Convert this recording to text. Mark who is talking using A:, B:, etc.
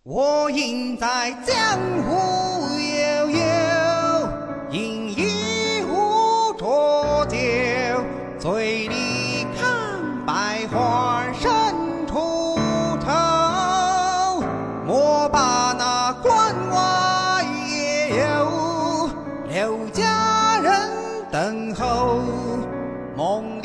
A: 我应在江湖悠悠，饮一壶浊酒，醉里看百花深处愁。莫把那关外也有，留佳人等候。梦